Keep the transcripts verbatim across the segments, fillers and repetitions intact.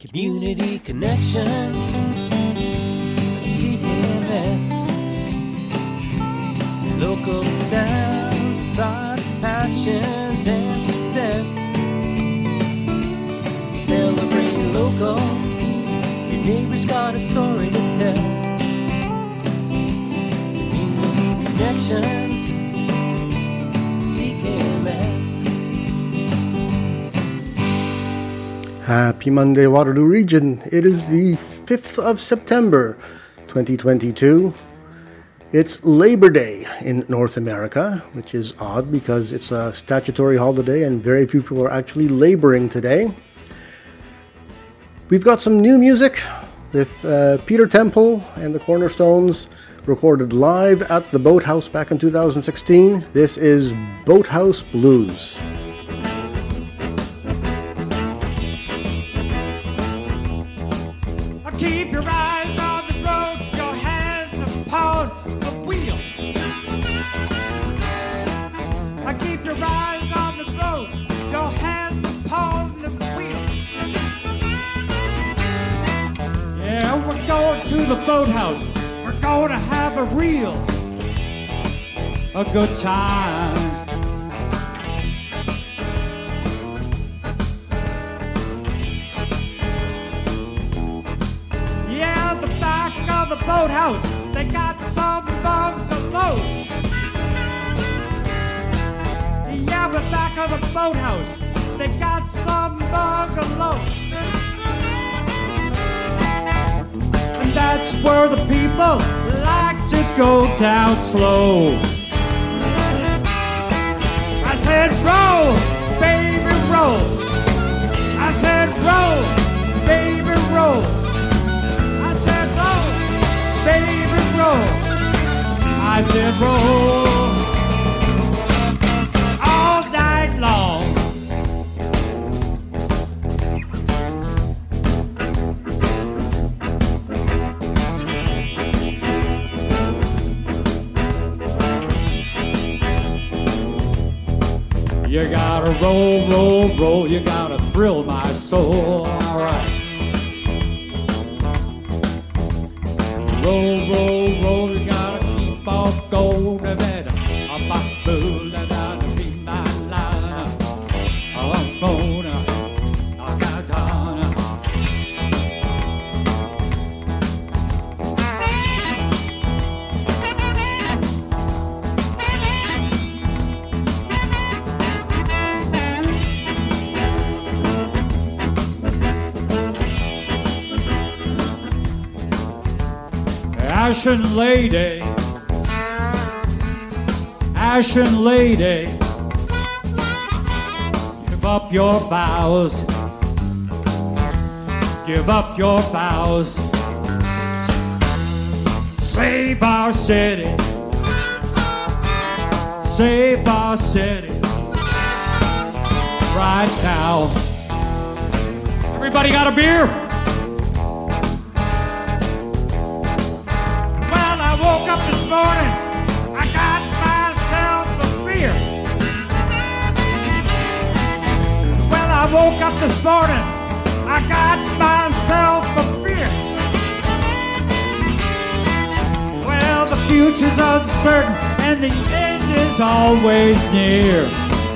Community Connections, C K M S. Local sounds, thoughts, passions, and success. Celebrate local, your neighbor's got a story to tell. Community Connections, C K M S. Happy Monday, Waterloo Region. It is the fifth of September, twenty twenty-two. It's Labor Day in North America, which is odd because it's a statutory holiday and very few people are actually laboring today. We've got some new music with uh, Peter Temple and the Cornerstones, recorded live at the Boathouse back in two thousand sixteen. This is Boathouse Blues. Keep your eyes on the road, your hands upon the wheel. I keep your eyes on the road, your hands upon the wheel. Yeah, we're going to the boathouse. We're going to have a real, a good time. The boathouse, they got some bungalows. Yeah, the back of the boathouse, they got some bungalows. And that's where the people like to go down slow. I said, roll, baby, roll. I said, roll, baby, roll. Baby, roll. I said roll all night long. You gotta roll, roll, roll. You gotta thrill my soul. All right. Roll, roll, roll, you gotta keep on going. Better, I'm a fool, and I'll be my line. I'm gonna, I got done. Ashen lady, ashen lady, give up your vows, give up your vows, save our city, save our city, right now. Everybody got a beer? Woke up this morning, I got myself a beer. Well, I woke up this morning, I got myself a beer. Well, the future's uncertain and the end is always near.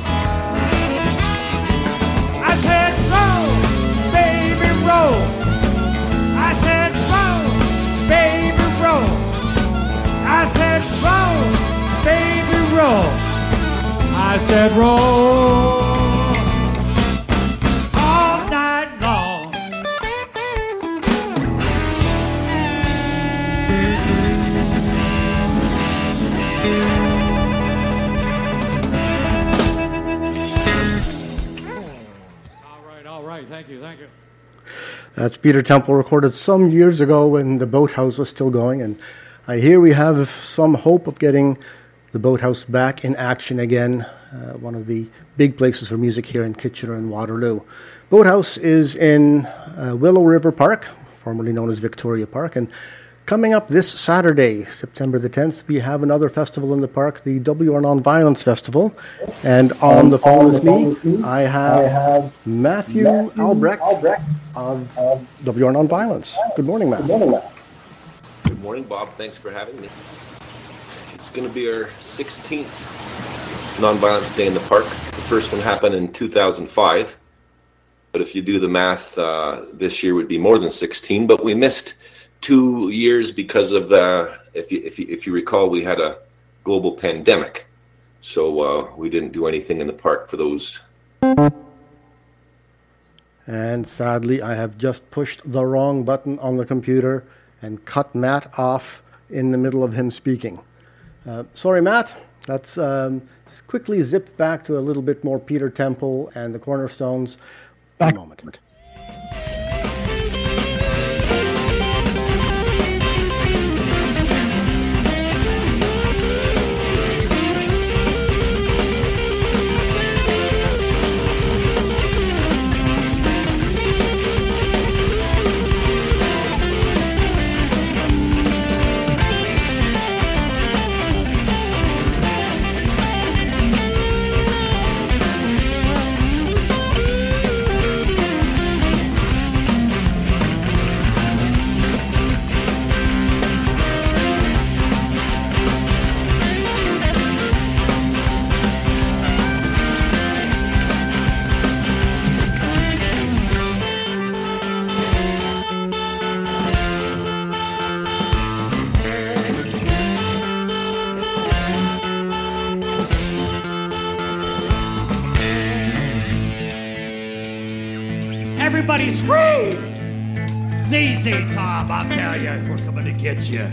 I said, roll, baby, roll. I said, roll, baby, roll. I said, roll, baby, roll. I said, roll all night long. All right, all right. Thank you, thank you. That's Peter Temple, recorded some years ago when the Boathouse was still going, and I hear we have some hope of getting the Boathouse back in action again, uh, one of the big places for music here in Kitchener and Waterloo. Boathouse is in uh, Willow River Park, formerly known as Victoria Park, and Coming up this Saturday, September the tenth, we have another festival in the park, the W R Non-Violence Festival. And on and the phone on with the me, phone I have, I have Matthew, Matthew Albrecht, Albrecht of, of W R Non-Violence. Good morning, Matt. Good morning, Matt. Good morning, Bob. Thanks for having me. It's going to be our sixteenth Non-Violence Day in the park. The first one happened in two thousand five. But if you do the math, uh, this year would be more than sixteen. But we missed two years because of the, if you, if you, if you recall, we had a global pandemic. So uh, we didn't do anything in the park for those. And sadly, I have just pushed the wrong button on the computer and cut Matt off in the middle of him speaking. Uh, sorry, Matt. Let's um, quickly zip back to a little bit more Peter Temple and the Cornerstones. Back a moment. Everybody scream! Z Z Top, I'll tell you, we're coming to get you.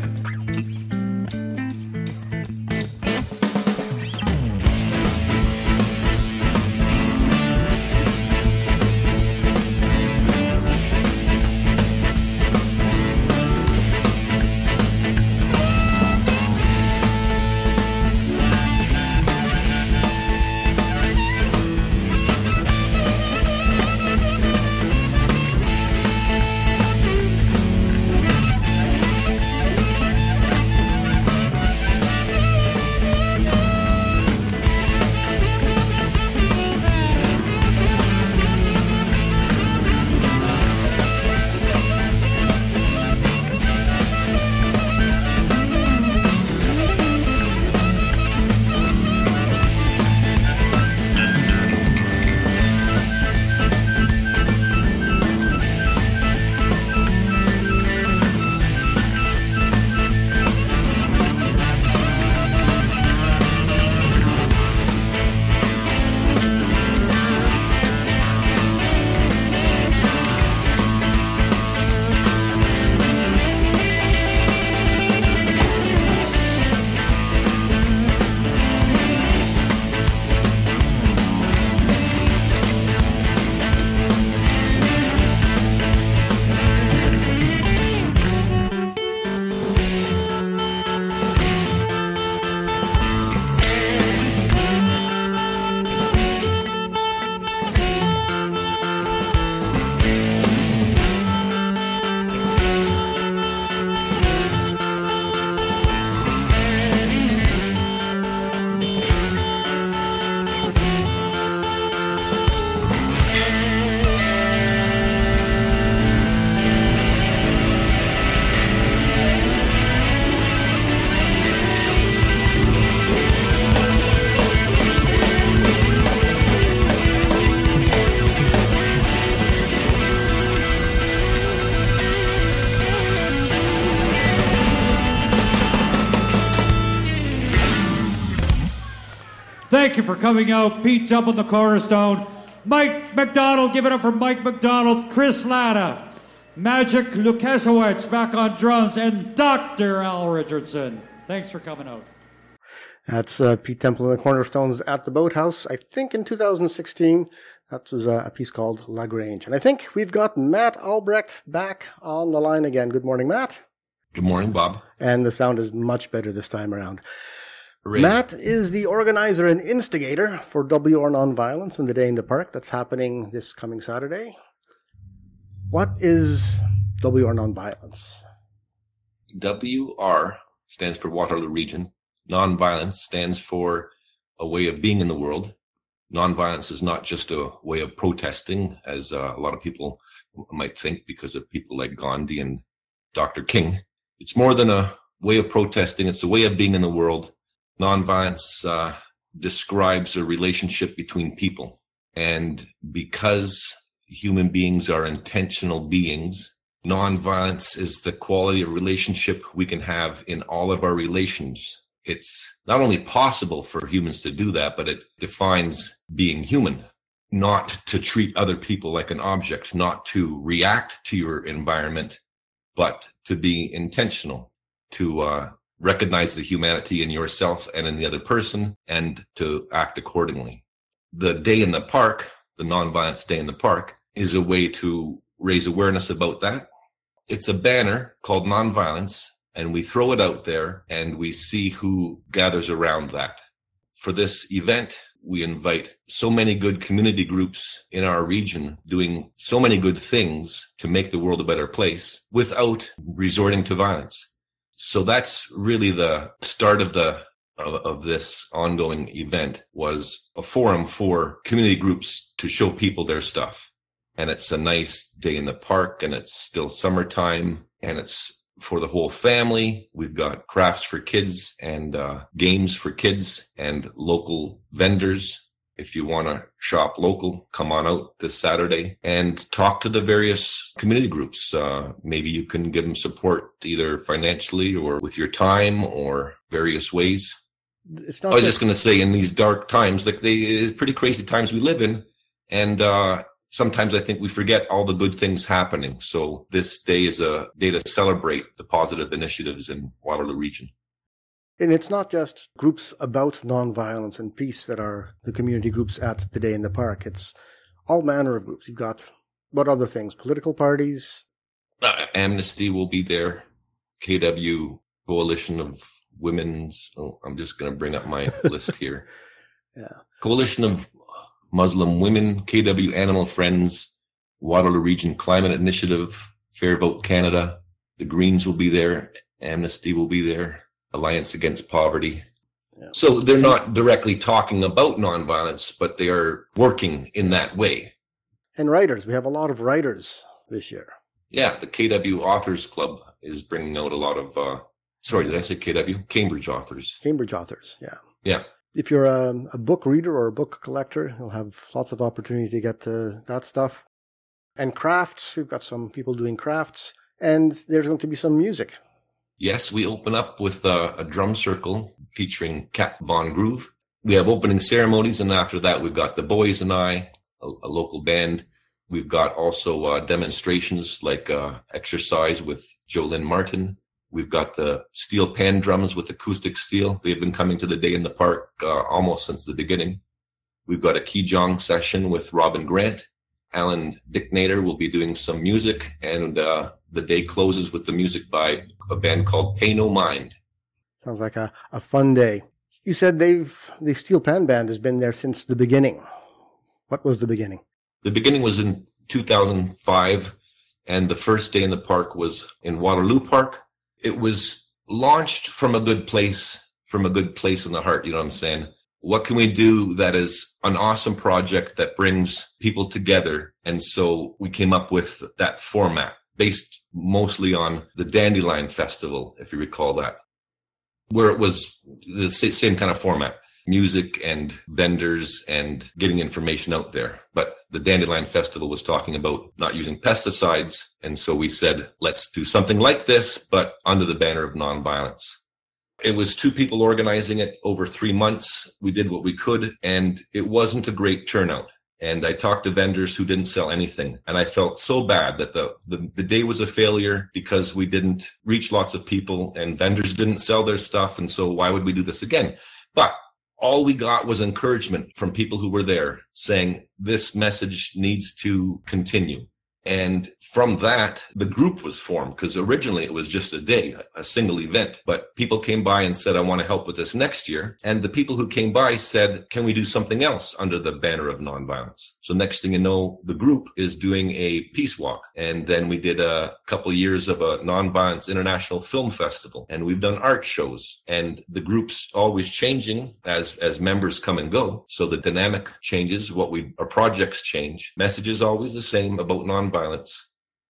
Thank you for coming out. Pete Temple on the Cornerstone. Mike McDonald, give it up for Mike McDonald. Chris Latta. Magic Lukasiewicz back on drums. And Doctor Al Richardson. Thanks for coming out. That's uh, Pete Temple and the Cornerstones at the Boathouse. I think in two thousand sixteen, that was uh, a piece called La Grange. And I think we've got Matt Albrecht back on the line again. Good morning, Matt. Good morning, Bob. And the sound is much better this time around. Really? Matt is the organizer and instigator for W R Non-Violence and the Day in the Park that's happening this coming Saturday. What is W R Non-Violence? W R stands for Waterloo Region. Nonviolence stands for a way of being in the world. Nonviolence is not just a way of protesting, as uh, a lot of people might think because of people like Gandhi and Doctor King. It's more than a way of protesting. It's a way of being in the world. Nonviolence uh, describes a relationship between people. And because human beings are intentional beings, nonviolence is the quality of relationship we can have in all of our relations. It's not only possible for humans to do that, but it defines being human, not to treat other people like an object, not to react to your environment, but to be intentional, to uh, recognize the humanity in yourself and in the other person, and to act accordingly. The Day in the Park, the Nonviolence Day in the Park, is a way to raise awareness about that. It's a banner called Nonviolence, and we throw it out there and we see who gathers around that. For this event, we invite so many good community groups in our region doing so many good things to make the world a better place without resorting to violence. So that's really the start of the of, of this ongoing event, was a forum for community groups to show people their stuff. And it's a nice day in the park, and it's still summertime, and it's for the whole family. We've got crafts for kids and uh, games for kids and local vendors. If you want to shop local, come on out this Saturday and talk to the various community groups. Uh, maybe you can give them support either financially or with your time or various ways. It's not I was just, just going to say, in these dark times, like they, it's pretty crazy times we live in. And, uh, sometimes I think we forget all the good things happening. So this day is a day to celebrate the positive initiatives in Waterloo Region. and it's not just groups about nonviolence and peace that are the community groups at the Day in the Park. It's all manner of groups. You've got, what other things? Political parties? Uh, Amnesty will be there. K W, Coalition of Women's. Oh, I'm just going to bring up my list here. Yeah. Coalition of Muslim Women, K W Animal Friends, Waterloo Region Climate Initiative, Fair Vote Canada. The Greens will be there. Amnesty will be there. Alliance Against Poverty. Yeah. So they're not directly talking about nonviolence, but they are working in that way. And writers. We have a lot of writers this year. Yeah, the K W Authors Club is bringing out a lot of, uh, sorry, did I say K W? Cambridge authors. Cambridge authors, yeah. Yeah. If you're a, a book reader or a book collector, you'll have lots of opportunity to get to that stuff. And crafts, we've got some people doing crafts. And there's going to be some music. Yes, we open up with a, a drum circle featuring Cap Von Groove. We have opening ceremonies, and after that, we've got The Boys and I, a, a local band. We've got also uh, demonstrations like uh, Exercise with Jolynn Martin. We've got the steel pan drums with acoustic steel. They've been coming to the Day in the Park uh, almost since the beginning. We've got a Kijong session with Robin Grant. Alan Dicknator will be doing some music, and uh, the day closes with the music by a band called Pay No Mind. Sounds like a, a fun day. You said they've the Steel Pan Band has been there since the beginning. What was the beginning? The beginning was in two thousand five, and the first Day in the Park was in Waterloo Park. It was launched from a good place, from a good place in the heart, you know what I'm saying? What can we do that is an awesome project that brings people together? And so we came up with that format based mostly on the Dandelion Festival, if you recall that, where it was the same kind of format, music and vendors and getting information out there. But the Dandelion Festival was talking about not using pesticides. And so we said, let's do something like this, but under the banner of nonviolence. It was two people organizing it over three months. We did what we could, and it wasn't a great turnout. And I talked to vendors who didn't sell anything. And I felt so bad that the, the, the day was a failure because we didn't reach lots of people and vendors didn't sell their stuff. And so why would we do this again? But all we got was encouragement from people who were there saying this message needs to continue. And from that, the group was formed, because originally it was just a day, a single event. But people came by and said, I want to help with this next year. And the people who came by said, can we do something else under the banner of nonviolence? So next thing you know, the group is doing a peace walk. And then we did a couple of years of a Nonviolence International Film Festival. And we've done art shows. And the group's always changing as, as members come and go. So the dynamic changes, what we, our projects change. Message is always the same about nonviolence. Violence.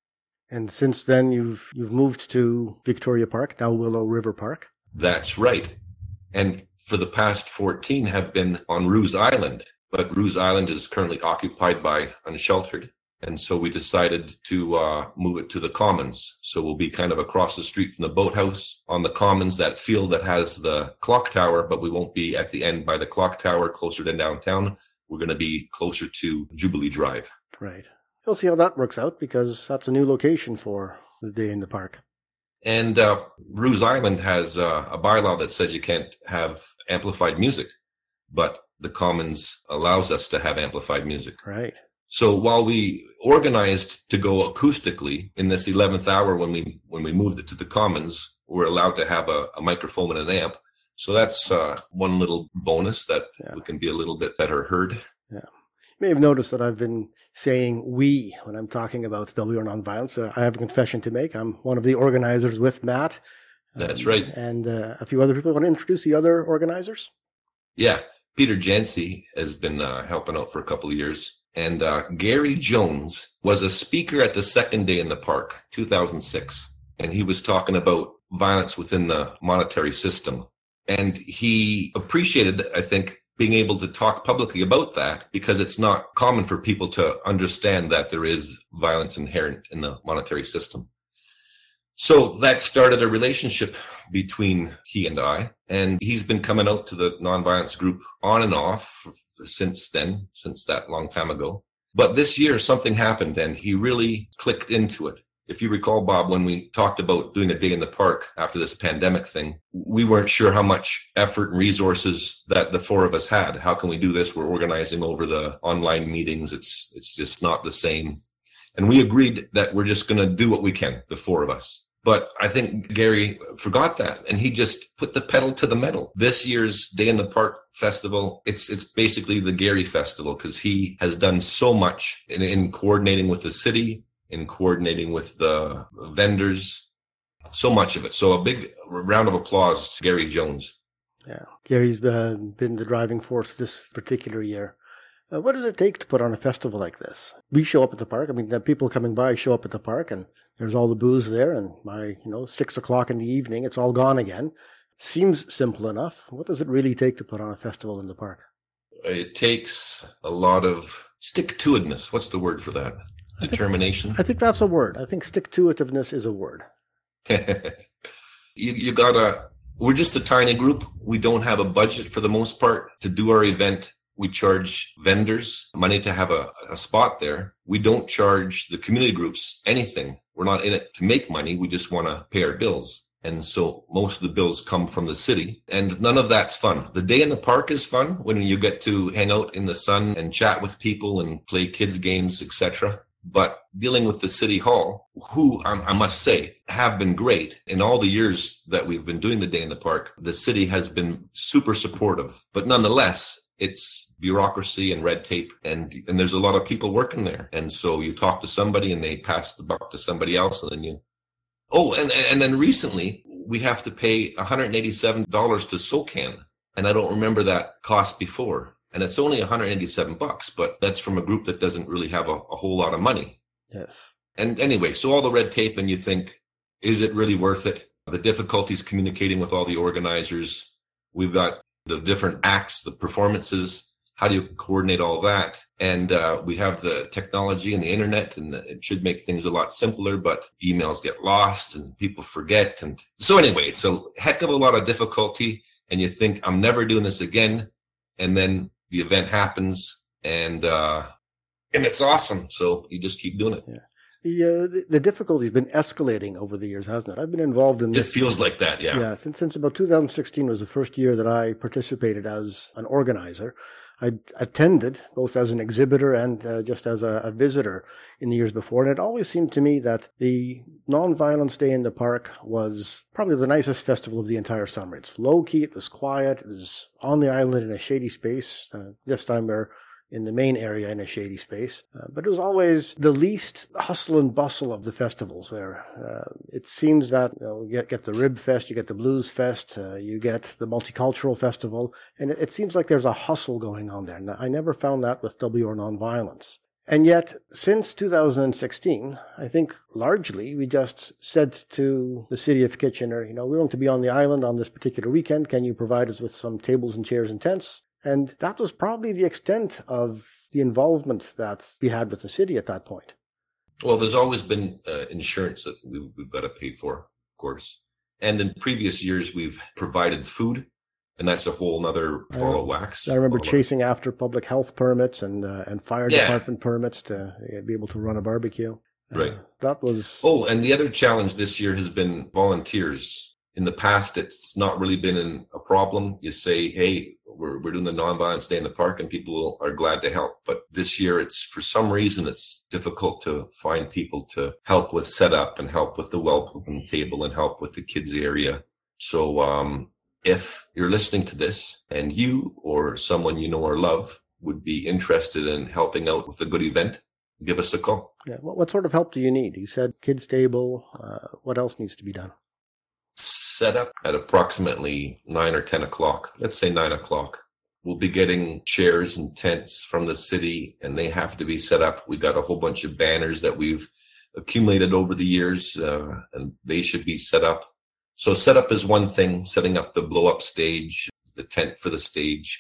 And since then, you've you've moved to Victoria Park, now Willow River Park. That's right. And for the past fourteen have been on Ruse Island. But Ruse Island is currently occupied by unsheltered. And so we decided to uh, move it to the Commons. So we'll be kind of across the street from the boathouse on the Commons, that field that has the clock tower, but we won't be at the end by the clock tower closer to downtown. We're going to be closer to Jubilee Drive. Right. We'll see how that works out, because that's a new location for the Day in the Park. And uh, Ruse Island has uh, a bylaw that says you can't have amplified music, but the Commons allows us to have amplified music. Right. So while we organized to go acoustically in this eleventh hour, when we when we moved it to the Commons, we're allowed to have a, a microphone and an amp. So that's uh, one little bonus, that yeah. we can be a little bit better heard. Yeah. You may have noticed that I've been saying we when I'm talking about W R Nonviolence. Uh, I have a confession to make. I'm one of the organizers with Matt. That's um, right. And uh, a few other people. Want to introduce the other organizers? Yeah. Peter Jancy has been uh, helping out for a couple of years. And uh, Gary Jones was a speaker at the second Day in the Park, two thousand six. And he was talking about violence within the monetary system. And he appreciated, I think, being able to talk publicly about that, because it's not common for people to understand that there is violence inherent in the monetary system. So that started a relationship between he and I, and he's been coming out to the nonviolence group on and off since then, since that long time ago. But this year something happened and he really clicked into it. If you recall, Bob, when we talked about doing a day in the park after this pandemic thing, we weren't sure how much effort and resources that the four of us had. How can we do this? We're organizing over the online meetings. It's it's just not the same. And we agreed that we're just going to do what we can, the four of us. But I think Gary forgot that, and he just put the pedal to the metal. This year's Day in the Park Festival, it's it's basically the Gary Festival, because he has done so much in, in coordinating with the city, in coordinating with the vendors, so much of it. So a big round of applause to Gary Jones. Yeah, Gary's uh, been the driving force this particular year. Uh, what does it take to put on a festival like this? We show up at the park. I mean, the people coming by show up at the park, and there's all the booze there, and by, you know, six o'clock in the evening, it's all gone again. Seems simple enough. What does it really take to put on a festival in the park? It takes a lot of stick-to-itiveness. What's the word for that? Determination? I think, I think that's a word. I think stick-to-itiveness is a word. you, you gotta, we're just a tiny group. We don't have a budget for the most part to do our event. We charge vendors money to have a, a spot there. We don't charge the community groups anything. We're not in it to make money. We just want to pay our bills. And so most of the bills come from the city, and none of that's fun. The day in the park is fun when you get to hang out in the sun and chat with people and play kids games, et cetera. But dealing with the city hall, who I must say have been great in all the years that we've been doing the day in the park, the city has been super supportive. But nonetheless, it's bureaucracy and red tape, and and there's a lot of people working there. And so you talk to somebody and they pass the buck to somebody else, and then you... Oh, and and then recently we have to pay one hundred eighty-seven dollars to SOCAN, and I don't remember that cost before. And it's only one hundred eighty-seven bucks, but that's from a group that doesn't really have a, a whole lot of money. Yes. And anyway, so all the red tape, and you think, is it really worth it? The difficulties communicating with all the organizers. We've got the different acts, the performances. How do you coordinate all that? And uh, we have the technology and the internet, and it should make things a lot simpler, but emails get lost and people forget. And so anyway, it's a heck of a lot of difficulty, and you think, I'm never doing this again. And then the event happens, and uh, and it's awesome. So you just keep doing it. Yeah. The, uh, the the difficulty's been escalating over the years, hasn't it? I've been involved in this. It feels like that, yeah. Yeah, since, since about two thousand sixteen was the first year that I participated as an organizer. I attended both as an exhibitor and uh, just as a, a visitor in the years before. And it always seemed to me that the Nonviolence Day in the Park was probably the nicest festival of the entire summer. It's low-key, it was quiet, it was on the island in a shady space. Uh, this time we're in the main area in a shady space. Uh, but it was always the least hustle and bustle of the festivals, where uh, it seems that you know, you get, get the Rib Fest, you get the Blues Fest, uh, you get the Multicultural Festival, and it, it seems like there's a hustle going on there. And I never found that with W R Nonviolence. And yet, since two thousand sixteen, I think largely we just said to the city of Kitchener, you know, we're going to be on the island on this particular weekend. Can you provide us with some tables and chairs and tents? And that was probably the extent of the involvement that we had with the city at that point. Well, there's always been uh, insurance that we, we've got to pay for, of course. And in previous years, we've provided food, and that's a whole other ball of wax. I remember chasing after public health permits and uh, and fire yeah. department permits to uh, be able to run a barbecue. Uh, right. That was... Oh, and the other challenge this year has been volunteers. In the past, it's not really been an, a problem. You say, hey, we're, we're doing the Nonviolence Day in the Park, and people are glad to help. But this year, it's for some reason, it's difficult to find people to help with setup and help with the welcome table and help with the kids area. So um, if you're listening to this and you or someone you know or love would be interested in helping out with a good event, give us a call. Yeah. What, what sort of help do you need? You said kids table. Uh, what else needs to be done? Set up at approximately nine or ten o'clock. Let's say nine o'clock. We'll be getting chairs and tents from the city, and they have to be set up. We got a whole bunch of banners that we've accumulated over the years, uh, and they should be set up. So setup is one thing, setting up the blow-up stage, the tent for the stage.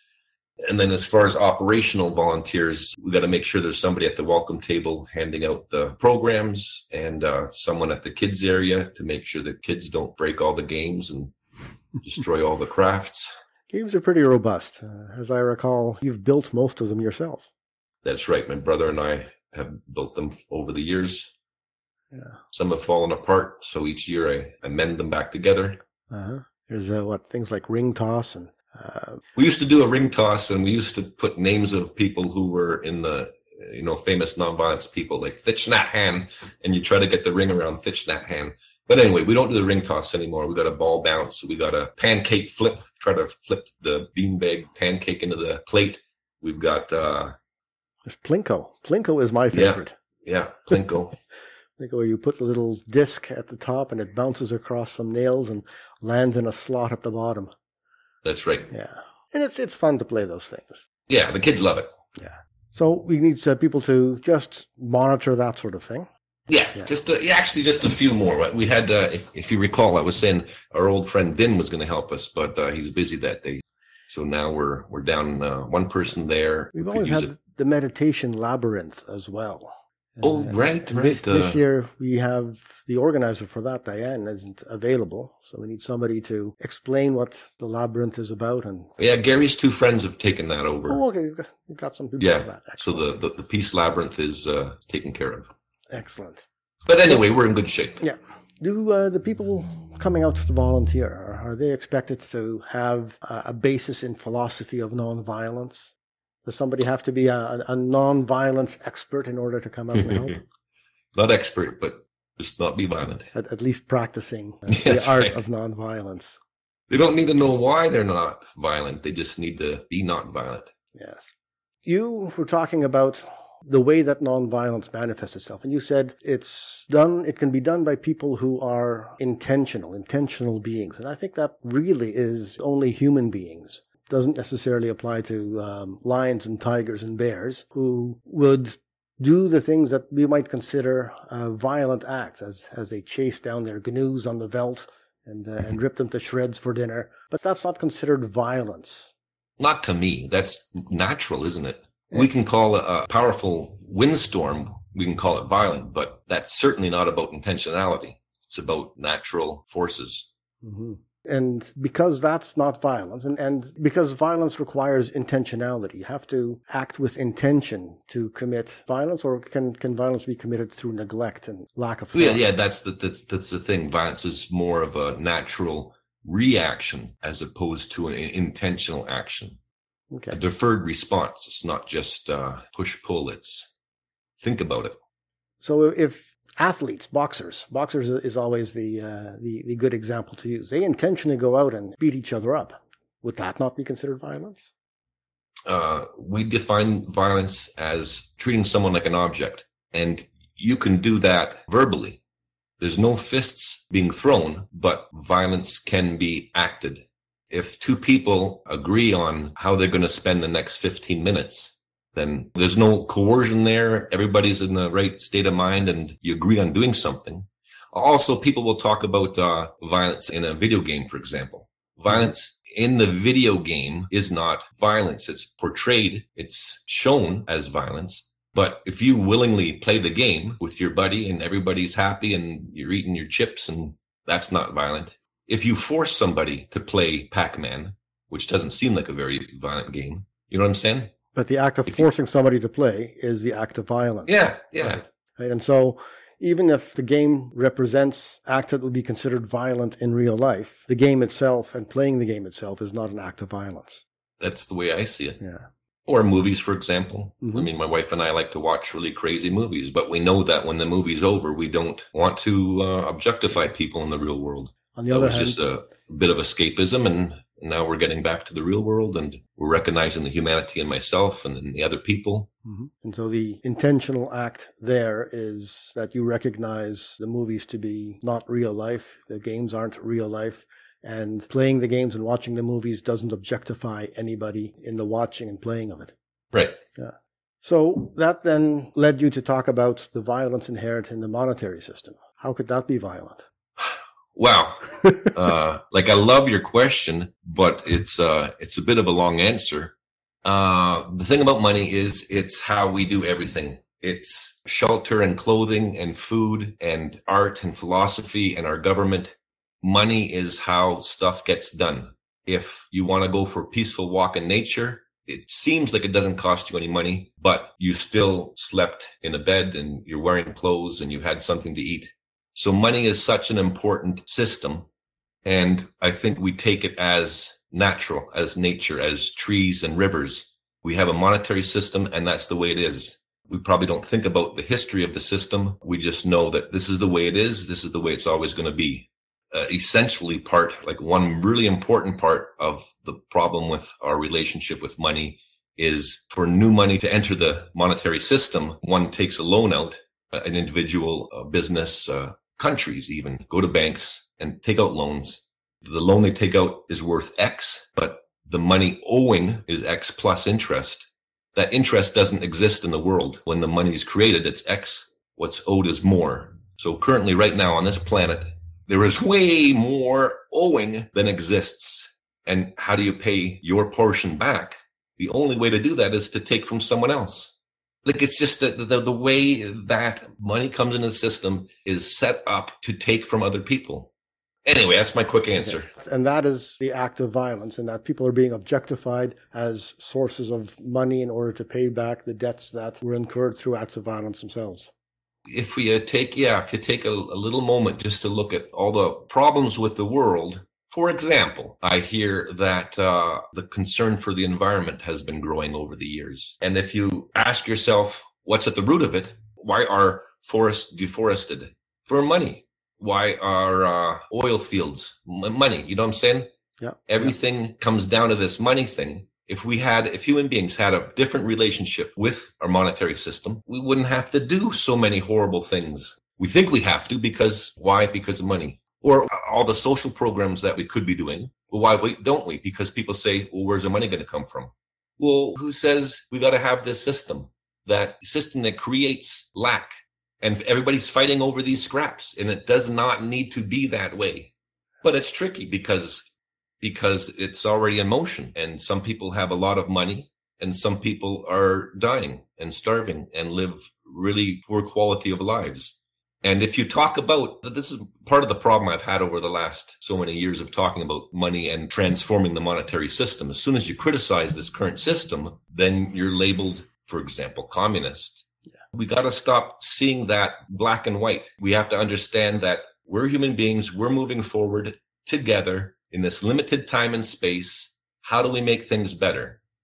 And then as far as operational volunteers, we got to make sure there's somebody at the welcome table handing out the programs, and uh, someone at the kids area to make sure that kids don't break all the games and destroy all the crafts. Games are pretty robust. Uh, as I recall, you've built most of them yourself. That's right. My brother and I have built them over the years. Yeah. Some have fallen apart, so each year I, I mend them back together. Uh-huh. There's uh, what things like ring toss and Uh, we used to do a ring toss, and we used to put names of people who were in the, you know, famous nonviolence people like Thich Nhat Hanh, and you try to get the ring around Thich Nhat Hanh. But anyway, we don't do the ring toss anymore. We got a ball bounce. We got a pancake flip, try to flip the beanbag pancake into the plate. We've got... Uh, There's Plinko. Plinko is my favorite. Yeah, yeah Plinko. Plinko, where you put the little disc at the top, and it bounces across some nails and lands in a slot at the bottom. That's right. Yeah. And it's it's fun to play those things. Yeah, the kids love it. Yeah. So we need uh, people to just monitor that sort of thing. Yeah, yeah. just uh, yeah, actually just a few more. We had, uh, if, if you recall, I was saying our old friend Din was going to help us, but uh, he's busy that day. So now we're we're down uh, one person there. We've we always had it. the meditation labyrinth as well. Oh, uh, right, right. This, uh, this year we have the organizer for that, Diane, isn't available. So we need somebody to explain what the labyrinth is about. And yeah, Gary's two friends have taken that over. Oh, okay. You've got, you've got some people yeah. for that. So the, the, the Peace Labyrinth is uh, taken care of. Excellent. But anyway, we're in good shape. Yeah. Do uh, the people coming out to volunteer, are, are they expected to have uh, a basis in philosophy of nonviolence? Does somebody have to be a, a non-violence expert in order to come out and help? Not expert, but just not be violent. At, at least practicing uh, Yeah, the art right. of non-violence. They don't need to know why they're not violent. They just need to be not violent. Yes. You were talking about the way that nonviolence manifests itself, and you said it's done, it can be done by people who are intentional, intentional beings. And I think that really is only human beings. Doesn't necessarily apply to um, lions and tigers and bears who would do the things that we might consider uh, violent acts, as as they chase down their gnu's on the veldt and uh, and rip them to shreds for dinner. But that's not considered violence. Not to me. That's natural, isn't it? Yeah. We can call a powerful windstorm, we can call it violent, but that's certainly not about intentionality. It's about natural forces. Mm-hmm. And because that's not violence, and, and because violence requires intentionality, you have to act with intention to commit violence, or can, can violence be committed through neglect and lack of thought? Yeah, yeah, that's the, that's, that's the thing. Violence is more of a natural reaction as opposed to an intentional action. Okay. A deferred response. It's not just uh, push-pull. It's think about it. So if athletes, boxers, boxers is always the, uh, the the good example to use. They intentionally go out and beat each other up. Would that not be considered violence? Uh, we define violence as treating someone like an object. And you can do that verbally. There's no fists being thrown, but violence can be acted. If two people agree on how they're going to spend the next fifteen minutes, then there's no coercion there. Everybody's in the right state of mind and you agree on doing something. Also, people will talk about uh, violence in a video game, for example. Violence in the video game is not violence. It's portrayed, it's shown as violence. But if you willingly play the game with your buddy and everybody's happy and you're eating your chips, and that's not violent. If you force somebody to play Pac-Man, which doesn't seem like a very violent game, you know what I'm saying? But the act of if forcing you, somebody to play is the act of violence. Yeah, yeah. Right? Right? And so even if the game represents acts that would be considered violent in real life, the game itself and playing the game itself is not an act of violence. That's the way I see it. Yeah. Or movies, for example. Mm-hmm. I mean, my wife and I like to watch really crazy movies, but we know that when the movie's over, we don't want to uh, objectify people in the real world. On the that other was hand, just a bit of escapism, and now we're getting back to the real world, and we're recognizing the humanity in myself and in the other people. Mm-hmm. And so the intentional act there is that you recognize the movies to be not real life. The games aren't real life. And playing the games and watching the movies doesn't objectify anybody in the watching and playing of it. Right. Yeah. So that then led you to talk about the violence inherent in the monetary system. How could that be violent? Wow. uh, like, I love your question, but it's, uh, it's a bit of a long answer. Uh, the thing about money is it's how we do everything. It's shelter and clothing and food and art and philosophy and our government. Money is how stuff gets done. If you want to go for a peaceful walk in nature, it seems like it doesn't cost you any money, but you still slept in a bed and you're wearing clothes and you had something to eat. So money is such an important system. And I think we take it as natural, as nature, as trees and rivers. We have a monetary system and that's the way it is. We probably don't think about the history of the system. We just know that this is the way it is. This is the way it's always going to be. Uh, essentially part, like one really important part of the problem with our relationship with money is for new money to enter the monetary system, one takes a loan out, uh, an individual, uh, business, uh, countries even go to banks and take out loans. The loan they take out is worth X, but the money owing is X plus interest. That interest doesn't exist in the world. When the money is created, it's X. What's owed is more. So currently right now on this planet, there is way more owing than exists. And how do you pay your portion back? The only way to do that is to take from someone else. Like, it's just that the, the way that money comes into the system is set up to take from other people. Anyway, that's my quick answer. And that is the act of violence, in that people are being objectified as sources of money in order to pay back the debts that were incurred through acts of violence themselves. If we uh, take, yeah, if you take a, a little moment just to look at all the problems with the world, for example, I hear that uh, the concern for the environment has been growing over the years. And if you ask yourself, what's at the root of it? Why are forests deforested? For money. Why are uh, oil fields M- money? You know what I'm saying? Yeah. Everything yeah. comes down to this money thing. If we had, if human beings had a different relationship with our monetary system, we wouldn't have to do so many horrible things. We think we have to because, why? Because of money. Or all the social programs that we could be doing. Well, why don't we? Because people say, well, where's the money going to come from? Well, who says we got to have this system? That system that creates lack. And everybody's fighting over these scraps. And it does not need to be that way. But it's tricky because because it's already in motion, and some people have a lot of money and some people are dying and starving and live really poor quality of lives. And if you talk about, this is part of the problem I've had over the last so many years of talking about money and transforming the monetary system. As soon as you criticize this current system, then you're labeled, for example, communist. Yeah. We got to stop seeing that black and white. We have to understand that we're human beings. We're moving forward together in this limited time and space. How do we make things better?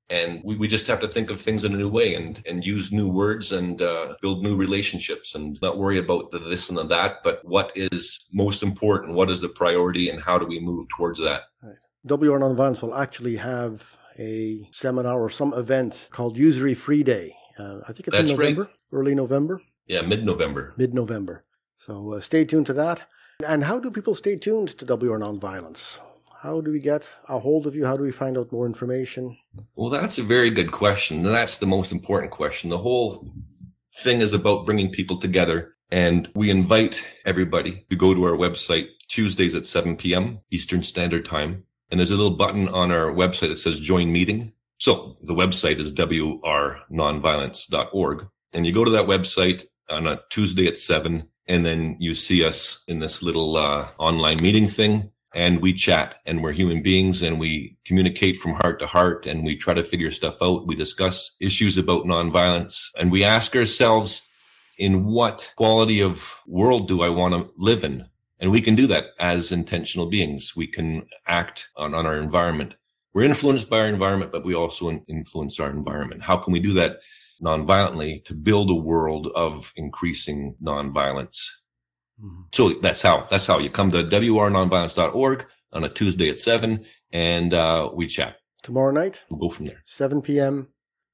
And we, we just have to think of things in a new way and, and use new words and uh, build new relationships and not worry about the this and the that, but what is most important, what is the priority, and how do we move towards that? Right. W R Nonviolence will actually have a seminar or some event called Usury Free Day. Uh, I think it's That's in November, right. early November. Yeah, mid-November. Mid-November. So uh, stay tuned to that. And how do people stay tuned to W R Nonviolence? How do we get a hold of you? How do we find out more information? Well, that's a very good question. And that's the most important question. The whole thing is about bringing people together. And we invite everybody to go to our website Tuesdays at seven p.m. Eastern Standard Time. And there's a little button on our website that says Join Meeting. So the website is w r nonviolence dot org. And you go to that website on a Tuesday at seven, and then you see us in this little uh, online meeting thing. And we chat, and we're human beings, and we communicate from heart to heart, and we try to figure stuff out. We discuss issues about nonviolence, and we ask ourselves, in what quality of world do I want to live in? And we can do that as intentional beings. We can act on, on our environment. We're influenced by our environment, but we also influence our environment. How can we do that nonviolently to build a world of increasing nonviolence? Mm-hmm. So that's how, that's how you come to w r nonviolence dot org on a Tuesday at seven, and uh, we chat. Tomorrow night? We'll go from there. seven p.m.,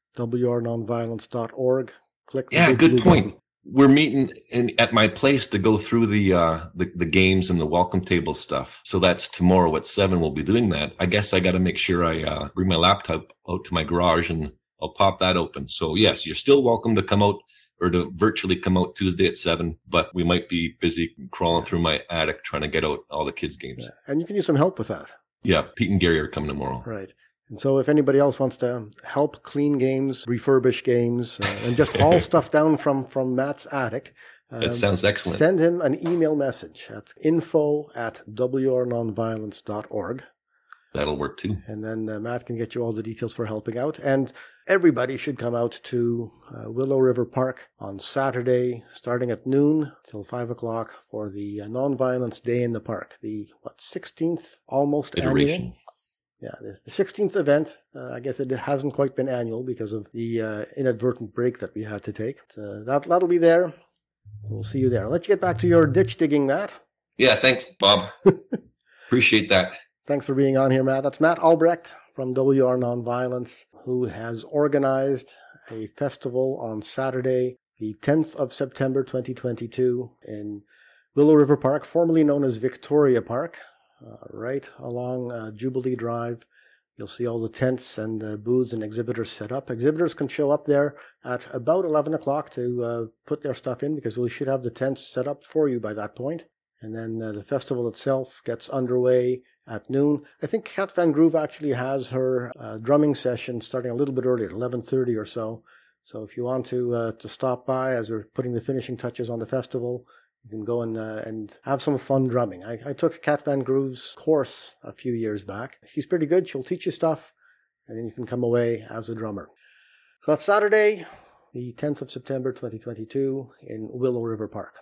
w r nonviolence dot org. Click the Yeah, big good blue point. button. We're meeting in, at my place to go through the, uh, the, the games and the welcome table stuff. So that's tomorrow at seven. We'll be doing that. I guess I got to make sure I, uh, bring my laptop out to my garage and I'll pop that open. So yes, you're still welcome to come out or to virtually come out Tuesday at seven, but we might be busy crawling through my attic trying to get out all the kids' games. Yeah. And you can use some help with that. Yeah. Pete and Gary are coming tomorrow. Right. And so if anybody else wants to help clean games, refurbish games, uh, and just haul stuff down from, from Matt's attic, um, that sounds excellent. Send him an email message at info at w r nonviolence dot org. That'll work too. And then uh, Matt can get you all the details for helping out. And everybody should come out to uh, Willow River Park on Saturday, starting at noon till five o'clock for the uh, Nonviolence Day in the Park. The, what, sixteenth almost Iteration. Annual? Yeah, the, the sixteenth event. Uh, I guess it hasn't quite been annual because of the uh, inadvertent break that we had to take. Uh, that, that'll be there. We'll see you there. I'll let you get back to your ditch digging, Matt. Yeah, thanks, Bob. Appreciate that. Thanks for being on here, Matt. That's Matt Albrecht from W R Nonviolence, who has organized a festival on Saturday, the tenth of September, twenty twenty-two, in Willow River Park, formerly known as Victoria Park, uh, right along uh, Jubilee Drive. You'll see all the tents and uh, booths and exhibitors set up. Exhibitors can show up there at about eleven o'clock to uh, put their stuff in, because we should have the tents set up for you by that point. And then uh, the festival itself gets underway at noon. I think Kat Van Groove actually has her uh, drumming session starting a little bit earlier, eleven thirty or so. So if you want to uh, to stop by as we're putting the finishing touches on the festival, you can go and uh, and have some fun drumming. I, I took Kat Van Groove's course a few years back. She's pretty good. She'll teach you stuff, and then you can come away as a drummer. So that's Saturday, the tenth of September, twenty twenty-two, in Willow River Park.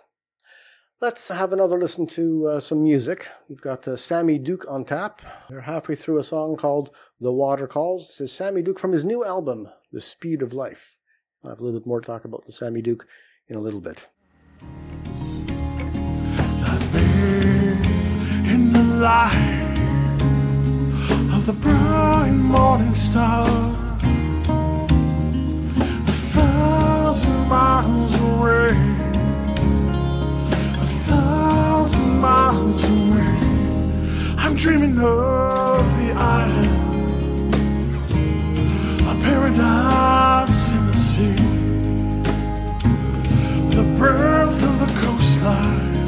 Let's have another listen to uh, some music. We've got uh, Sammy Duke on tap. We're halfway through a song called The Water Calls. This is Sammy Duke from his new album, The Speed of Life. I'll have a little bit more to talk about the Sammy Duke in a little bit. That live in the light of the bright morning star, a thousand miles away, thousand miles away. I'm dreaming of the island, a paradise in the sea, the birth of the coastline,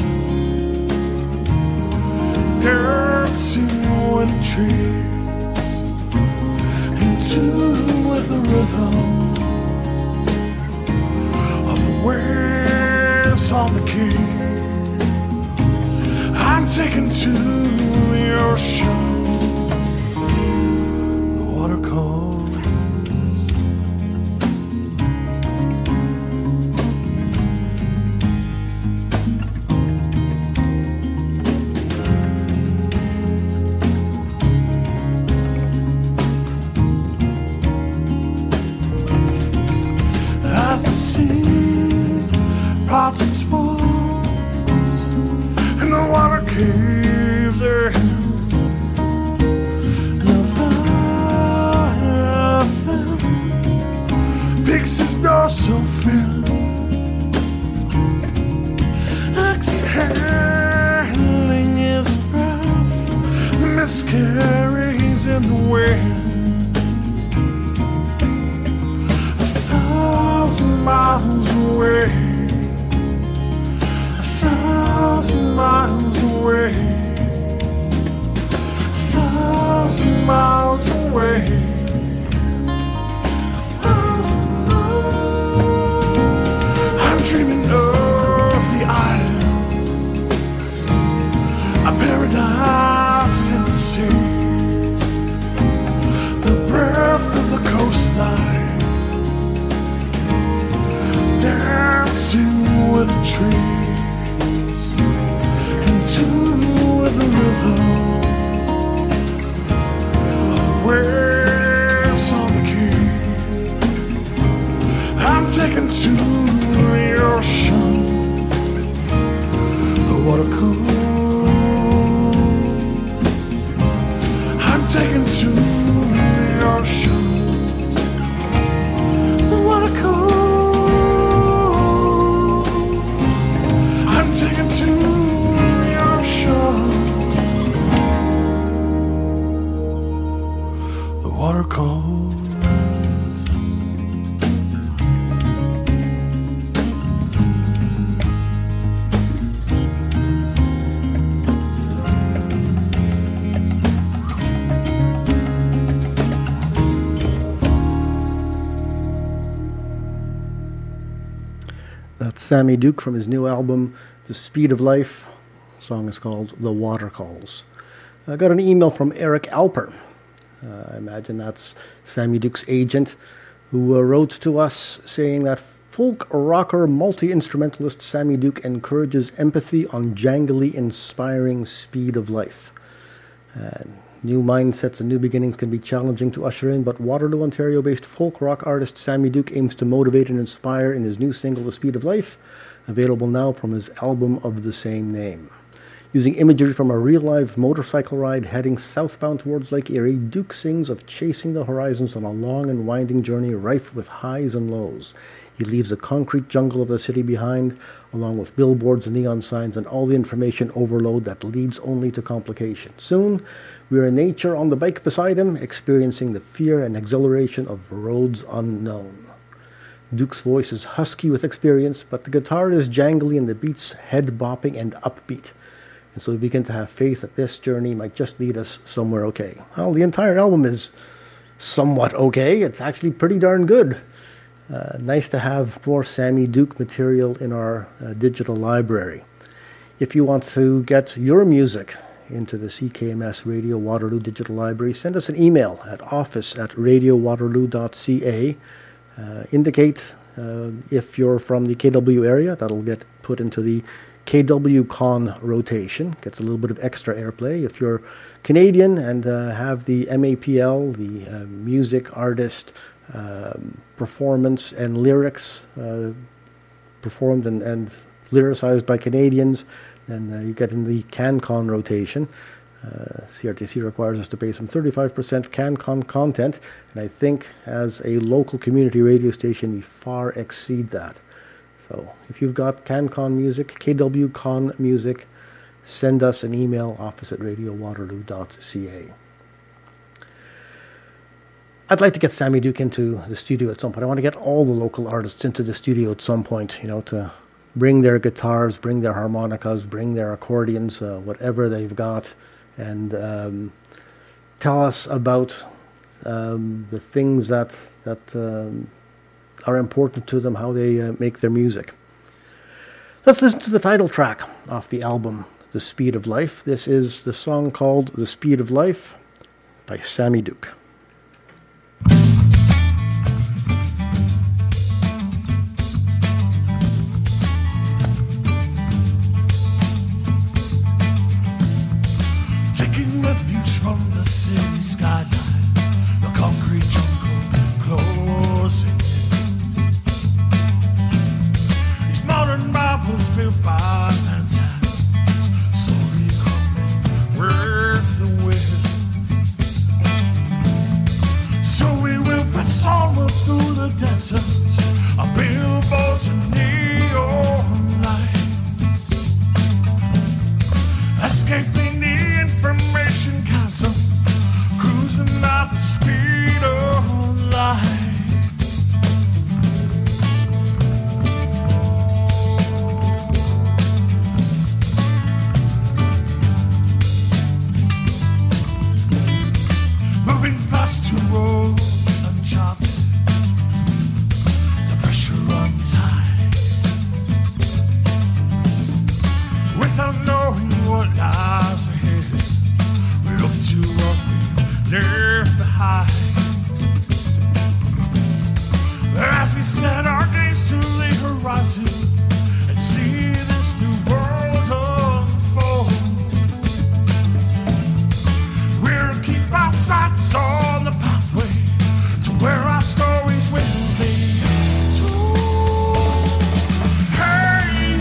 dancing with the trees, in tune with the rhythm of the waves on the quay. I'm taken to the ocean, the water calls. caves are Pixie's dorsal fin, exhaling his breath, miscarries in the wind. A thousand miles away, a thousand miles away, a thousand miles away. Dreaming of the island, a paradise in the sea, the breath of the coastline, dancing with the trees, into the rhythm of the waves on the quay. I'm taken to the ocean, the water cool. I'm taken to the ocean, the water cool. I'm taken to the ocean, the water cool. Sammy Duke from his new album, The Speed of Life. The song is called The Water Calls. I got an email from Eric Alper. Uh, I imagine that's Sammy Duke's agent, who uh, wrote to us saying that folk rocker multi-instrumentalist Sammy Duke encourages empathy on jangly, inspiring speed of life. Uh, new mindsets and new beginnings can be challenging to usher in, but Waterloo, Ontario-based folk rock artist Sammy Duke aims to motivate and inspire in his new single, The Speed of Life, available now from his album of the same name. Using imagery from a real-life motorcycle ride heading southbound towards Lake Erie, Duke sings of chasing the horizons on a long and winding journey rife with highs and lows. He leaves the concrete jungle of the city behind, along with billboards and neon signs and all the information overload that leads only to complication. Soon, we're in nature on the bike beside him, experiencing the fear and exhilaration of roads unknown. Duke's voice is husky with experience, but the guitar is jangly and the beats head-bopping and upbeat. And so we begin to have faith that this journey might just lead us somewhere okay. Well, the entire album is somewhat okay. It's actually pretty darn good. Uh, nice to have more Sammy Duke material in our uh, digital library. If you want to get your music into the C K M S Radio Waterloo Digital Library, send us an email at office at radio waterloo dot c a. Uh, indicate uh, if you're from the K W area. That'll get put into the K W Con rotation, gets a little bit of extra airplay. If you're Canadian and uh, have the M A P L, the uh, Music Artist um, Performance and Lyrics uh, performed and, and lyricized by Canadians, then uh, you get in the CanCon rotation. Uh, C R T C requires us to pay some thirty-five percent CanCon content, and I think as a local community radio station, we far exceed that. So if you've got CanCon music, K W Con music, send us an email, office at radio waterloo dot c a. I'd like to get Sammy Duke into the studio at some point. I want to get all the local artists into the studio at some point, you know, to bring their guitars, bring their harmonicas, bring their accordions, uh, whatever they've got, and um, tell us about um, the things that that um, are important to them, how they uh, make their music. Let's listen to the title track off the album, The Speed of Life. This is the song called The Speed of Life by Sammy Duke. Taking refuge from the city skyline, the concrete jungle closing in. These modern marbles built by man's hands, slowly escaping the information chasm, cruising at the speed of light. Moving fast to roads uncharted, the pressure runs high. Without knowing what lies ahead, we look to what we've left behind. As we set our gaze to the horizon and see this new world unfold, we'll keep our sights on the pathway to where our stories will be told. Hang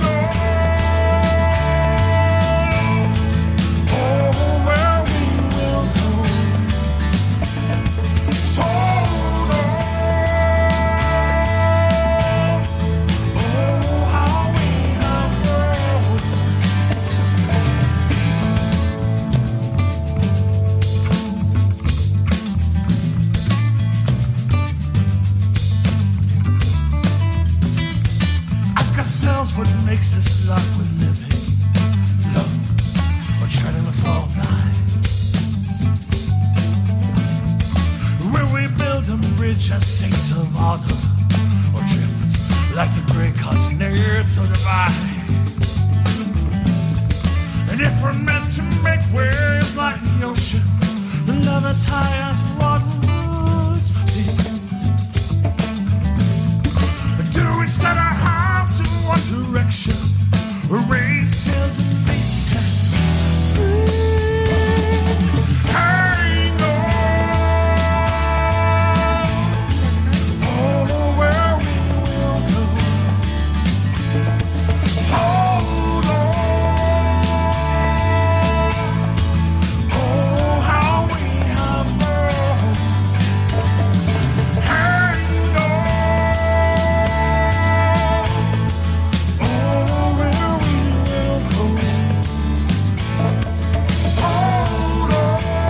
on, oh, where we will go. Hold on, oh, how we have grown. Ask ourselves what makes this life we're living, love or treading the fault lines. Will we build a bridge as saints of honor, or drift like the great continental divide? And if we're meant to make waves like the ocean, the love that's high as waters deep, do we set our hearts in one direction, or raise sails and be set free? Hang on, oh, where we will go. Hold on, oh, how we have grown. Hang on, oh, where we will go. Hold on,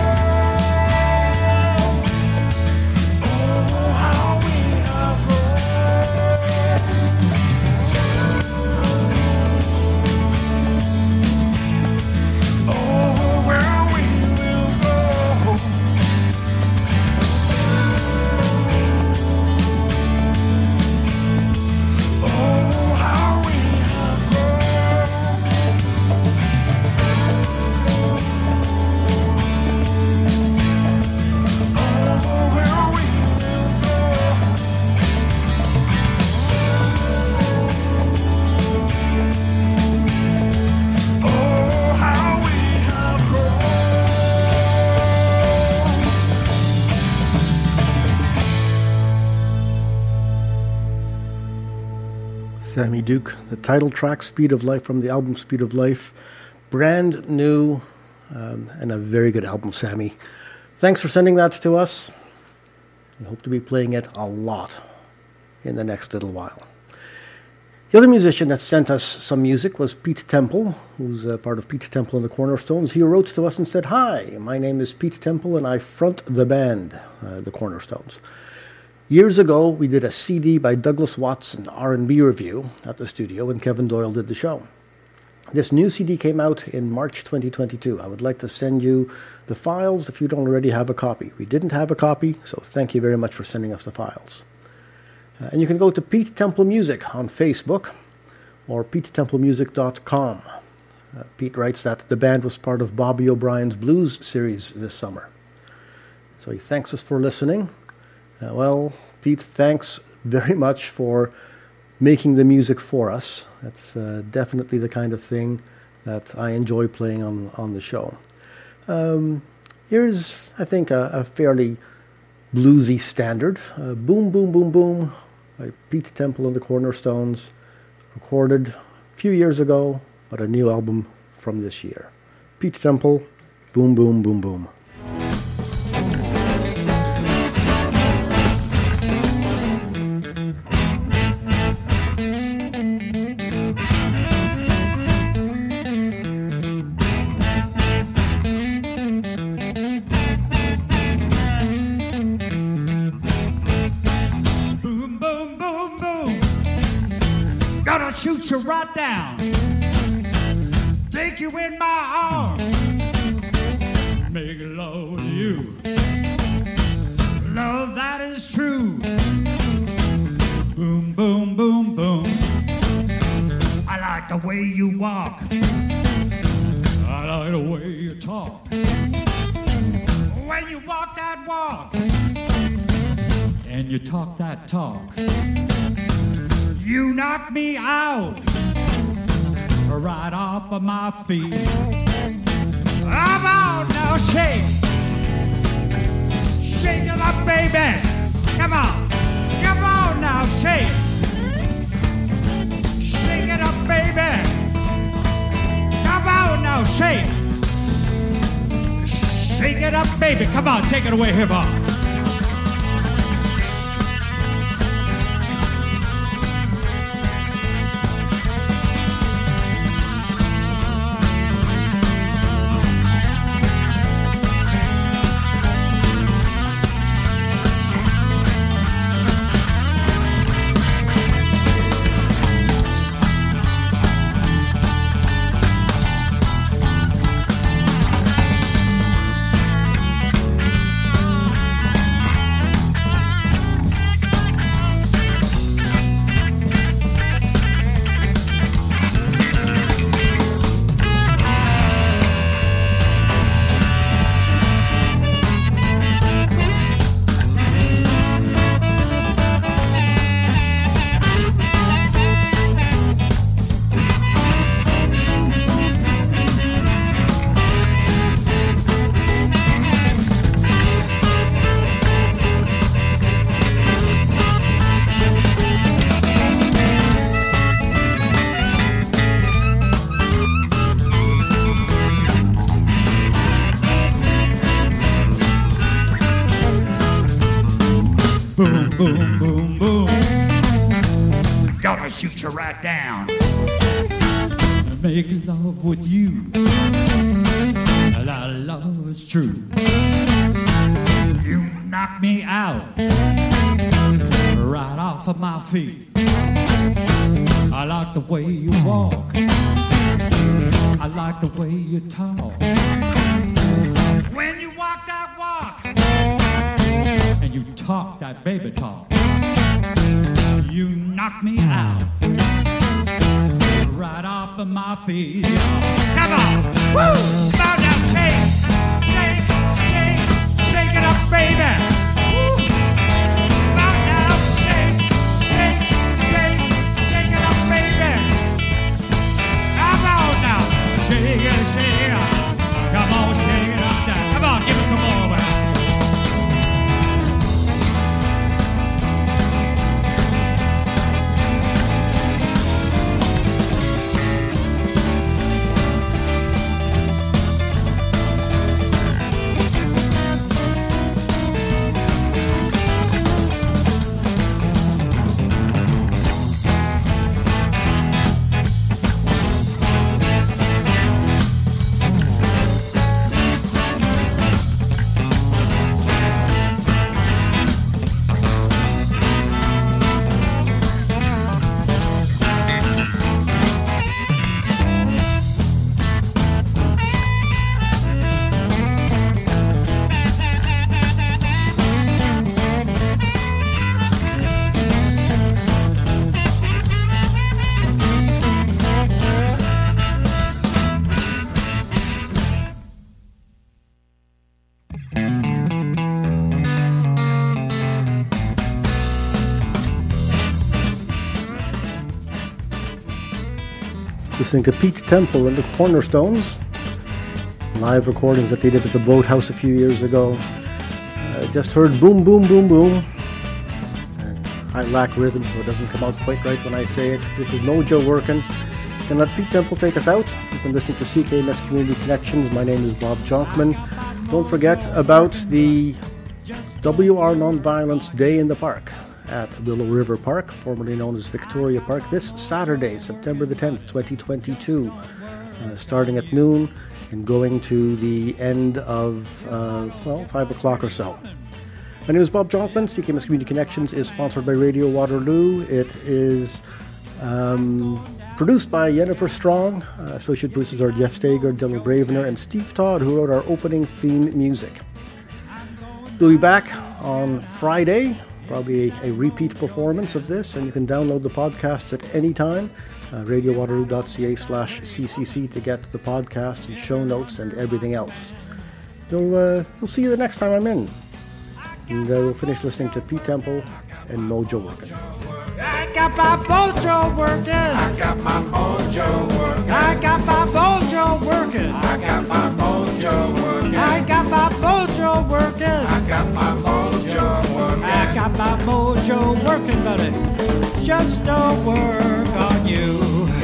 oh, how we have grown. Oh, where we will go. Oh, how we have grown. Oh, where we will go. Oh, how we have grown. Sammy Duke, the title track, Speed of Life, from the album Speed of Life. Brand new, um, and a very good album, Sammy. Thanks for sending that to us. We hope to be playing it a lot in the next little while. The other musician that sent us some music was Pete Temple, who's a part of Pete Temple and the Cornerstones. He wrote to us and said, "Hi, my name is Pete Temple and I front the band, uh, the Cornerstones. Years ago, we did a C D by Douglas Watts, an R and B review at the studio when Kevin Doyle did the show. This new C D came out in March twenty twenty-two. I would like to send you the files if you don't already have a copy." We didn't have a copy, so thank you very much for sending us the files. Uh, and you can go to Pete Temple Music on Facebook or pete temple music dot com. Uh, Pete writes that the band was part of Bobby O'Brien's Blues series this summer. So he thanks us for listening. Uh, well, Pete, thanks very much for making the music for us. That's uh, definitely the kind of thing that I enjoy playing on, on the show. Um, here's, I think, a, a fairly bluesy standard. Uh, Boom, Boom, Boom, Boom by Pete Temple and the Cornerstones, recorded a few years ago, but a new album from this year. Pete Temple, Boom, Boom, Boom, Boom. right down. Take you in my arms. Make love with you. Love that is true. Boom, boom, boom, boom. I like the way you walk. I like the way you talk. When you walk that walk and you talk that talk, you knock me out right off of my feet. Come on now, shake. Shake it up, baby. Come on. Come on now, shake. Shake it up, baby. Come on now, shake. Shake it up, baby. Come on, take it away here, Bob. Boom, boom, boom, boom. Gonna shoot you right down. Make love with you. That love is true. You knock me out right off of my feet. I like the way you walk. I like the way you talk. When you walk that walk and you talk that baby talk, you knock me out right off of my feet. Come on, woo! Now now shake, shake, shake, shake it up, baby. Woo! Now now shake, shake, shake, shake it up, baby. Come on now, shake it, shake it. Come on, shake it up now. Come on, give us some more, man. Listening to Pete Temple and the Cornerstones, live recordings that they did at the Boathouse a few years ago. I just heard boom, boom, boom, boom. And I lack rhythm, so it doesn't come out quite right when I say it. This is Mojo working. And let Pete Temple take us out. You've been listening to C K M S Community Connections. My name is Bob Jonkman. Don't forget about the W R Nonviolence Day in the Park at Willow River Park, formerly known as Victoria Park, this Saturday, September the tenth, twenty twenty-two, uh, starting at noon and going to the end of, uh, well, five o'clock or so. My name is Bob Jonkman. C K M S Community Connections is sponsored by Radio Waterloo. It is um, Produced by Jennifer Strong. Uh, associate producers are Jeff Steger, Dylan Bravener, and Steve Todd, who wrote our opening theme music. We'll be back on Friday, probably a, a repeat performance of this, and you can download the podcast at any time. Uh, radio waterloo dot c a slash c c c to get the podcast and show notes and everything else. We'll, uh, we'll see you the next time I'm in. And uh, we'll finish listening to Pete Temple and Mojo Working. I got my mojo working. I got my mojo working. I got my mojo working. I got my mojo working. I got my mojo working. I got my mojo working. I got my mojo working, but it just don't work on you.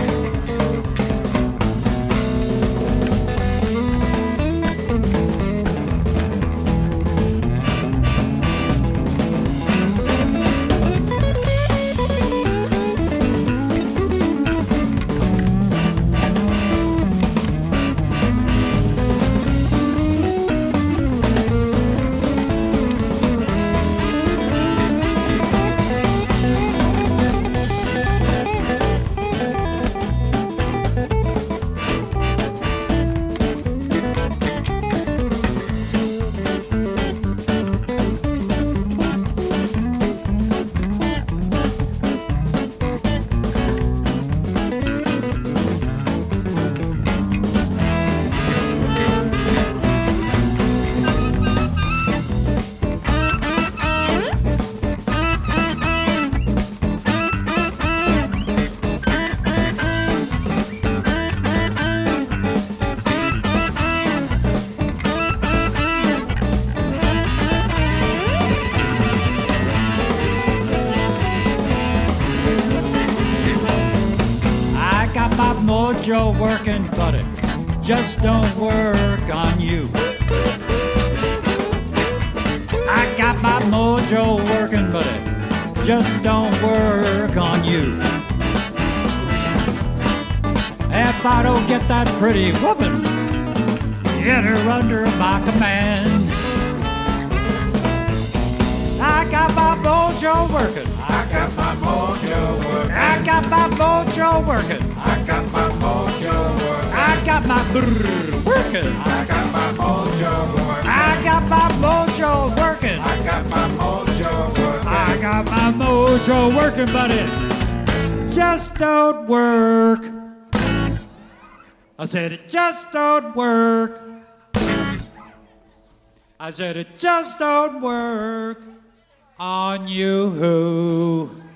Mojo working, but it just don't work on you. I got my mojo working, but it just don't work on you. If I don't get that pretty woman, get her under my command. I got my mojo working. I got my mojo working. I got my mojo working. I got my mojo working. I got my brrr working. I got my mojo working. I got my mojo working. I got my mojo working. I got my mojo working, but it just don't work. I said it just don't work. I said it just don't work on you.